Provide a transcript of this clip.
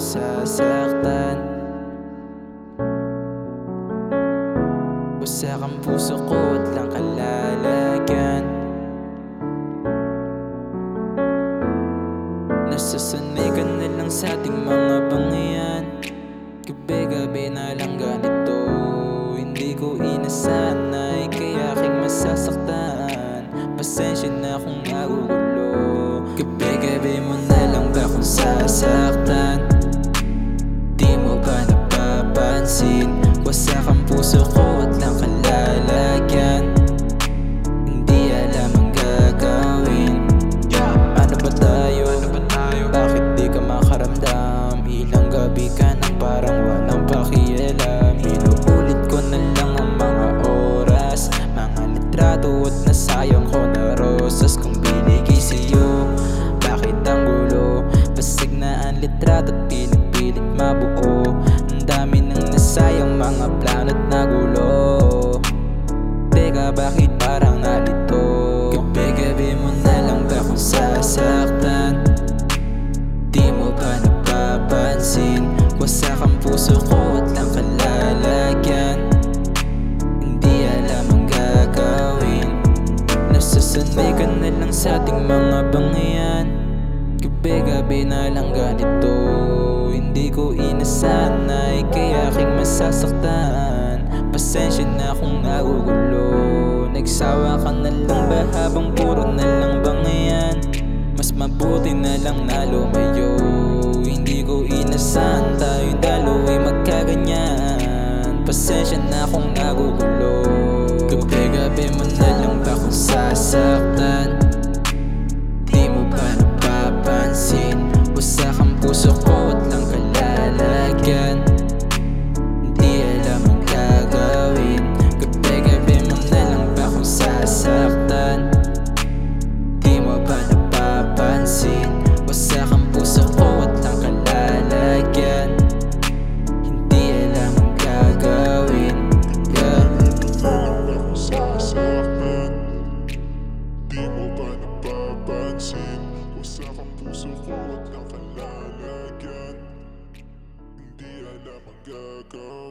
sasaktan. Wasak ang puso ko at lang kalalagyan. Nasasanay ka na lang sa ating mga bangayan. Gabi-gabi na lang ganito, hindi ko inasanay, kaya aking masasaktan. Pasensya na kung nagugulo. Gabi-gabi mo na lang ba kung sasaktan? Di mo ba napapansin? Wasak ang puso ko at lang kalalagyan. Hindi alam ang gagawin. Ano ba tayo? Bakit di ka makaramdam? Ilang gabi ka nang parang walang pakialam. Inuulit ko na lang ang mga oras, mga litrato at nasayang ko na rosas kung binigay sa'yo. Bakit ang gulo? Basig na ang litrato at pinipilit mabuo. Ang dami nang nasayang mga plano at nagulo. Teka, bakit parang nalito? Gabi-gabi mo na lang ba kung sasaktan? Di mo ba napapansin? Wasak ang puso ko at lang kalalagyan. Hindi alam ang gagawin. Nasasanay ka na lang sa ating mga bangayan. Gabi-gabi na lang ganito, hindi ko inasanay, kaya aking masasaktan. Pasensya na kung nagugulo. Nagsawa ka na lang ba habang puro na lang bangayan? Mas mabuti na lang na lumayo. Hindi ko inasahan tayong dalo'y magkaganyan. Pasensya na kung nagugulo. Gabi-gabi mo na lang ba kung sasaktan? Di mo ba napapansin? Wasak ang puso ko at lang kalalagyan. Hindi alam ang gagawin. Gabi-gabi mo na lang ba kung sasaktan? Di mo ba napapansin? Wasak ang puso ko at lang kalalagyan. Hindi alam ang gagawin. Sasaktan, di mo ba napapansin? Wasak ang puso ko at lang kalalagyan. Hindi alam ang gagawin.